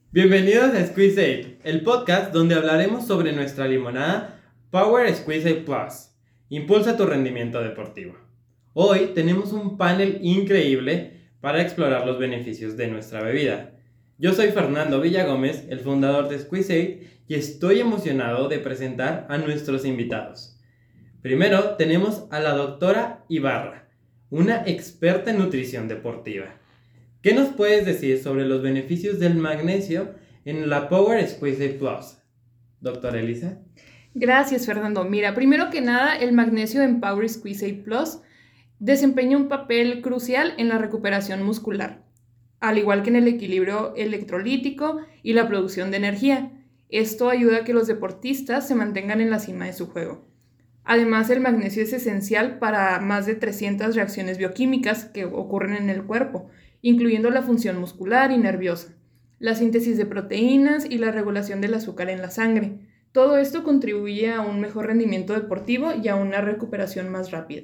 Bienvenidos a Squeeze 8, el podcast donde hablaremos sobre nuestra limonada Power Squeeze 8 Plus. Impulsa tu rendimiento deportivo. Hoy tenemos un panel increíble para explorar los beneficios de nuestra bebida. Yo soy Fernando Villagómez, el fundador de Squeeze 8, y estoy emocionado de presentar a nuestros invitados. Primero tenemos a la doctora Ibarra, una experta en nutrición deportiva. ¿Qué nos puedes decir sobre los beneficios del magnesio en la Power Squeeze Plus, doctora Elisa? Gracias, Fernando. Mira, primero que nada, el magnesio en Power Squeeze Plus desempeña un papel crucial en la recuperación muscular, al igual que en el equilibrio electrolítico y la producción de energía. Esto ayuda a que los deportistas se mantengan en la cima de su juego. Además, el magnesio es esencial para más de 300 reacciones bioquímicas que ocurren en el cuerpo, incluyendo la función muscular y nerviosa, la síntesis de proteínas y la regulación del azúcar en la sangre. Todo esto contribuye a un mejor rendimiento deportivo y a una recuperación más rápida.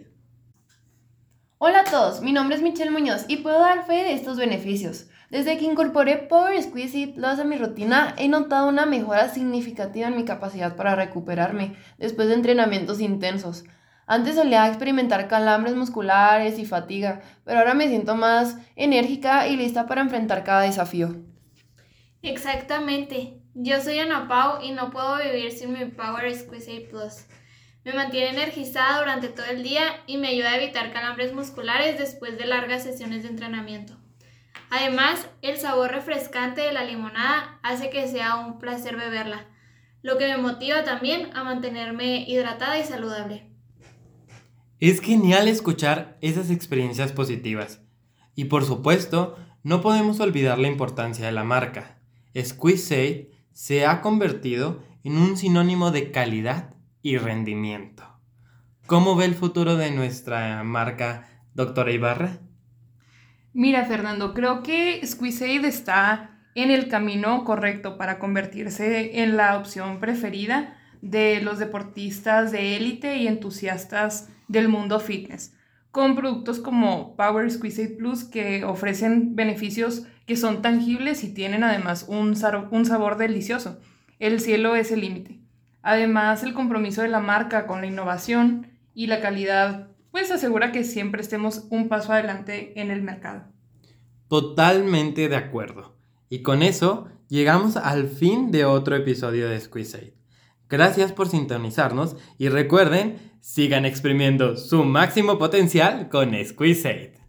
Hola a todos, mi nombre es Michelle Muñoz y puedo dar fe de estos beneficios. Desde que incorporé Power Squeeze Plus a mi rutina, he notado una mejora significativa en mi capacidad para recuperarme después de entrenamientos intensos. Antes solía experimentar calambres musculares y fatiga, pero ahora me siento más enérgica y lista para enfrentar cada desafío. Exactamente. Yo soy Ana Pau y no puedo vivir sin mi Power Squeeze Plus. Me mantiene energizada durante todo el día y me ayuda a evitar calambres musculares después de largas sesiones de entrenamiento. Además, el sabor refrescante de la limonada hace que sea un placer beberla, lo que me motiva también a mantenerme hidratada y saludable. Es genial escuchar esas experiencias positivas. Y por supuesto, no podemos olvidar la importancia de la marca. Squeeze 8 se ha convertido en un sinónimo de calidad y rendimiento. ¿Cómo ve el futuro de nuestra marca, doctora Ibarra? Mira, Fernando, creo que Squeeze 8 está en el camino correcto para convertirse en la opción preferida de los deportistas de élite y entusiastas del mundo fitness, con productos como Power Squeeze Plus que ofrecen beneficios que son tangibles y tienen además un sabor delicioso. El cielo es el límite. Además, el compromiso de la marca con la innovación y la calidad pues asegura que siempre estemos un paso adelante en el mercado. Totalmente de acuerdo. Y con eso llegamos al fin de otro episodio de Squeeze 8. Gracias por sintonizarnos y recuerden, sigan exprimiendo su máximo potencial con Squeeze 8.